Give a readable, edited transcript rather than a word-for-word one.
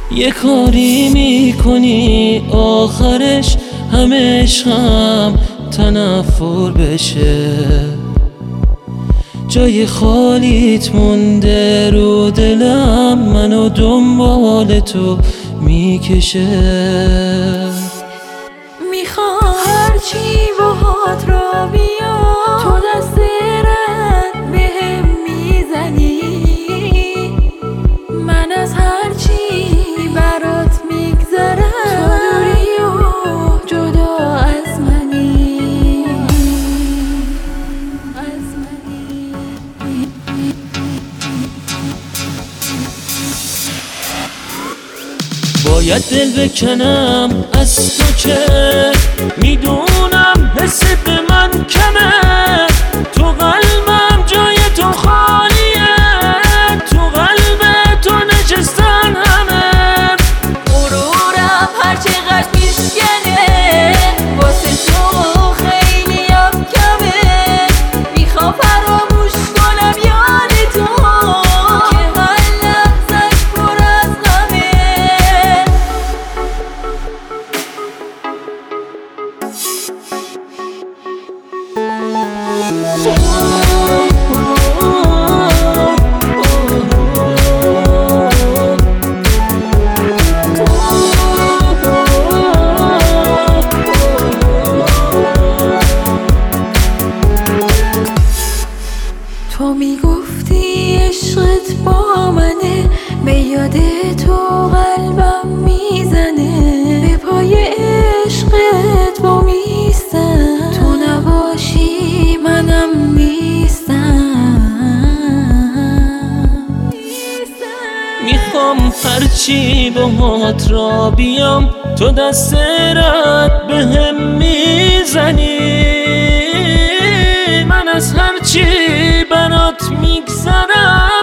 یه کاری میکنی آخرش همه عشقم تنفر بشه، جای خالیت مونده رو دلم، منو دنبال تو میکشه. میخوام هرچی باهات را بیام، تو دست رد بهم میزنی، من از هرچی برات میگذرم، تو دوری و جدا از منی، از منی. باید دل بکنم از تو که میدونم حست به من کمه، تو قلبم جای تو خالیه، تو قلب تو نشستن همه، غرورم هرچقدر میشکنه واسه تو خیلیم کمه، میخوام فراموش کنم یاد تو که هر لحظه‌ش پر از غمه. تو میگفتی عشقت با منه، به یاد تو قلبم میزنه، به پای عشقت با میستم، تو نباشی منم نیستم. میخوام هرچی باهات را بیام، تو دست رد بهم میزنی، من از هرچی برات میگذرم،